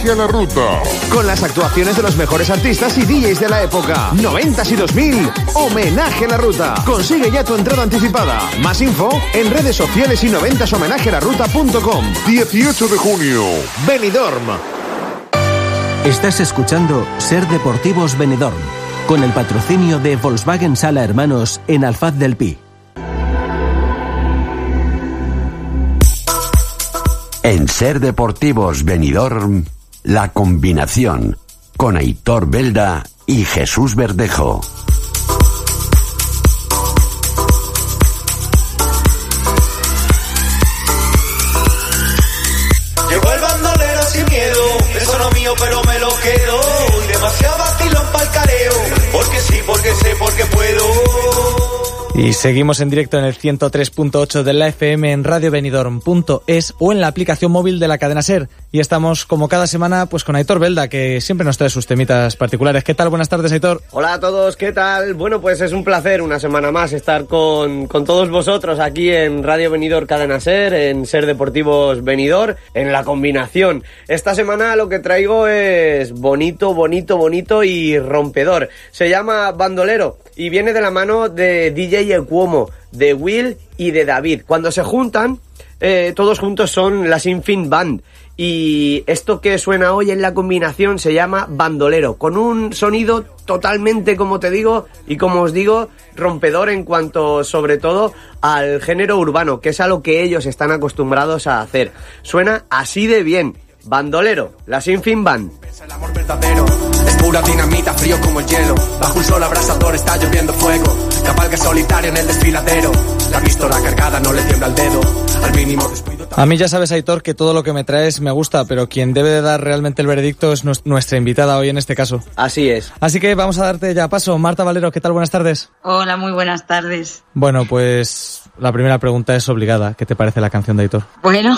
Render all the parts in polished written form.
Homenaje a la Ruta. Con las actuaciones de los mejores artistas y DJs de la época. 90s y 2000, Homenaje a la Ruta. Consigue ya tu entrada anticipada. Más info en redes sociales y 90shomenajealaruta.com. 18 de junio. Benidorm. Estás escuchando Ser Deportivos Benidorm, con el patrocinio de Volkswagen Sala Hermanos en Alfaz del Pi. En Ser Deportivos Benidorm, La Combinación, con Aitor Belda y Jesús Verdejo. Llegó el bandolero sin miedo, eso no mío pero me lo quedo. Y demasiado vacilón pa'l careo, porque sí, porque sé, porque puedo. Y seguimos en directo en el 103.8 de la FM en radiobenidorm.es o en la aplicación móvil de la cadena SER. Y estamos como cada semana pues con Aitor Belda, que siempre nos trae sus temitas particulares. ¿Qué tal? Buenas tardes, Aitor. Hola a todos, ¿qué tal? Bueno, pues es un placer una semana más estar con todos vosotros aquí en Radio Benidorm Cadena SER, en Ser Deportivos Benidorm, en La Combinación. Esta semana lo que traigo es bonito, bonito, bonito y rompedor. Se llama Bandolero y viene de la mano de DJ Cuomo, de Will y de David. Cuando se juntan, todos juntos son la Sinfín Band. Y esto que suena hoy en La Combinación se llama Bandolero, con un sonido totalmente, como te digo, y como os digo, rompedor en cuanto, sobre todo, al género urbano, que es a lo que ellos están acostumbrados a hacer. Suena así de bien. Bandolero, la Sinfín Band. Es el amor verdadero, es pura dinamita, frío como el hielo. Bajo un sol abrasador está lloviendo fuego. Cabalga solitario en el desfiladero. La pistola cargada no le tiembla el dedo. Al mínimo descuido. A mí ya sabes, Aitor, que todo lo que me traes me gusta, pero quien debe de dar realmente el veredicto es nuestra invitada hoy en este caso. Así es. Así que vamos a darte ya paso. Marta Valero, ¿qué tal? Buenas tardes. Hola, muy buenas tardes. Bueno, pues la primera pregunta es obligada. ¿Qué te parece la canción de Aitor? Bueno,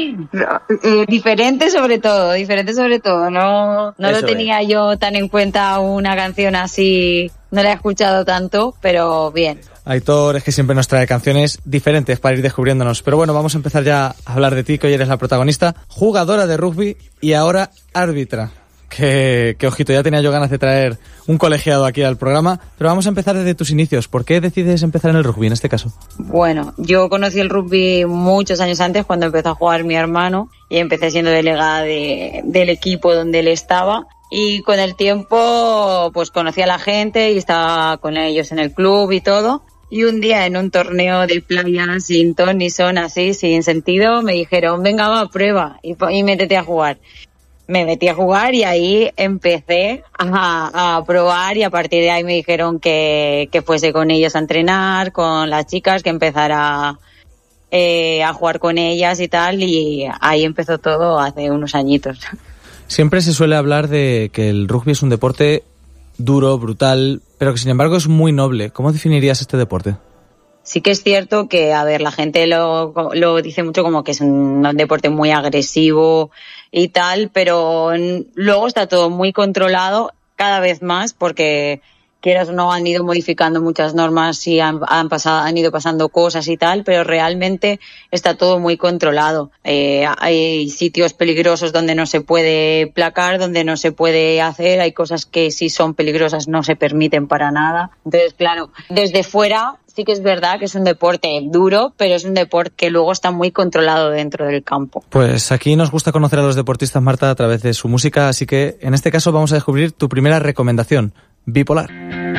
diferente sobre todo. No lo tenía yo tan en cuenta una canción así, no la he escuchado tanto, pero bien. Aitor es que siempre nos trae canciones diferentes para ir descubriéndonos. Pero bueno, vamos a empezar ya a hablar de ti, que hoy eres la protagonista, jugadora de rugby y ahora árbitra. Que ojito, ya tenía yo ganas de traer un colegiado aquí al programa, pero vamos a empezar desde tus inicios. ¿Por qué decides empezar en el rugby en este caso? Bueno, yo conocí el rugby muchos años antes, cuando empezó a jugar mi hermano, y empecé siendo delegada del equipo donde él estaba. Y con el tiempo pues conocí a la gente y estaba con ellos en el club y todo. Y un día en un torneo de playa sin ton ni son, así, sin sentido, me dijeron, venga, va, prueba y métete a jugar. Me metí a jugar y ahí empecé a probar, y a partir de ahí me dijeron que fuese con ellos a entrenar, con las chicas, que empezara a jugar con ellas y tal, y ahí empezó todo hace unos añitos. Siempre se suele hablar de que el rugby es un deporte duro, brutal, pero que sin embargo es muy noble. ¿Cómo definirías este deporte? Sí que es cierto que, a ver, la gente lo dice mucho como que es un deporte muy agresivo y tal, pero luego está todo muy controlado cada vez más, porque quieras o no han ido modificando muchas normas y han ido pasando cosas y tal, pero realmente está todo muy controlado. Hay sitios peligrosos donde no se puede placar, donde no se puede hacer, hay cosas que si son peligrosas no se permiten para nada. Entonces, claro, desde fuera sí que es verdad que es un deporte duro, pero es un deporte que luego está muy controlado dentro del campo. Pues aquí nos gusta conocer a los deportistas, Marta, a través de su música, así que en este caso vamos a descubrir tu primera recomendación, Bipolar.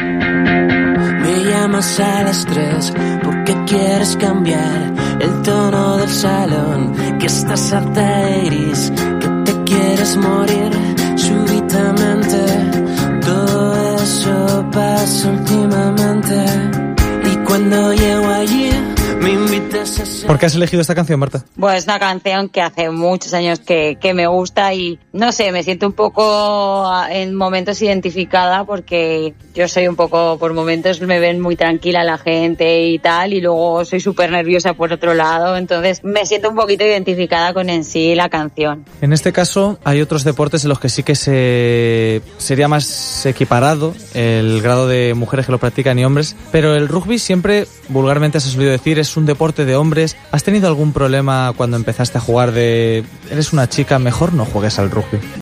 Me llamas a las 3 porque quieres cambiar el tono del salón, que estás harta de iris, que te quieres morir súbitamente. Todo eso pasa últimamente. Cuando llego allí, me invitas a ser... ¿Por qué has elegido esta canción, Marta? Bueno, es una canción que hace muchos años que me gusta y, no sé, me siento un poco en momentos identificada, porque yo soy un poco, por momentos me ven muy tranquila la gente y tal, y luego soy súper nerviosa por otro lado, entonces me siento un poquito identificada con en sí la canción. En este caso hay otros deportes en los que sí que sería más equiparado el grado de mujeres que lo practican y hombres, pero el rugby siempre, vulgarmente se ha solido decir, es un deporte de hombres. ¿Has tenido algún problema cuando empezaste a jugar de eres una chica, mejor no juegues al rugby?